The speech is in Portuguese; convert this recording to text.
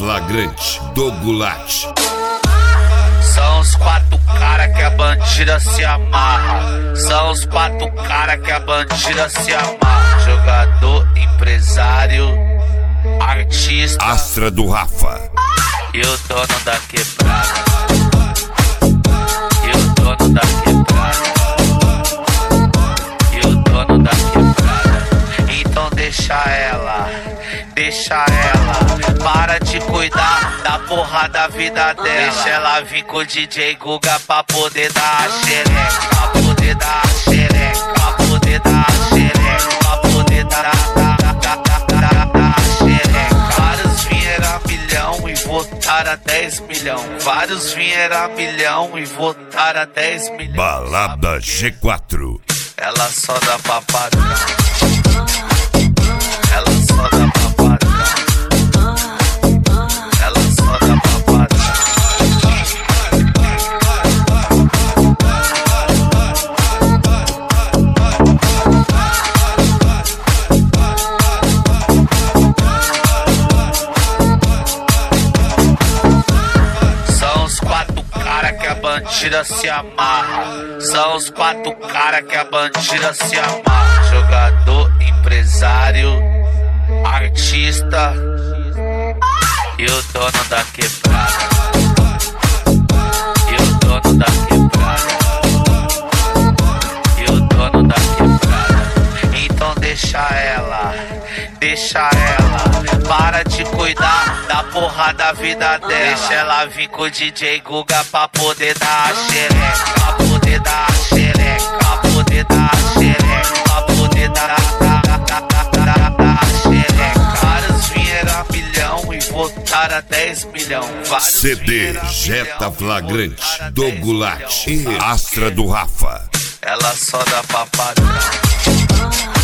flagrante do Goulart. São os 4 cara que a bandida se amarra. São os 4 cara que a bandida se amarra. Jogador, empresário, artista, Astra do Rafa e o dono da quebrada. E o dono da quebrada. E o dono da quebrada. Então deixa ela. Para de cuidar da porra da vida dela. Deixa ela vir com o DJ Guga pra poder dar a xereca. Pra poder dar a xereca. Pra poder dar a xereca. Pra poder dar a xereca. Vários vieram a milhão e votaram a 10 milhão. Vários vieram a milhão e votaram a 10 milhões. Balada G4. Ela só dá pra padrão. Ela só dá pra padrão. Ela só dá pra padrão. São os 4 cara que a bandida se amarra. São os 4 cara que a bandida se amarra. Jogador, empresário, artista e o dono da quebrada. E o dono da quebrada. E o dono da quebrada. Então deixa ela. Para de cuidar da porra da vida dela. Deixa ela vir com o DJ Guga pra poder dar a xereca. Pra poder dar a xereca. Pra poder dar a xereca. Pra poder dar a xereca. Vários vieram a milhão e votaram a 10 milhão. CD Jetta Flagrante do Goulart e Astra do Rafa. Ela só dá pra padrão.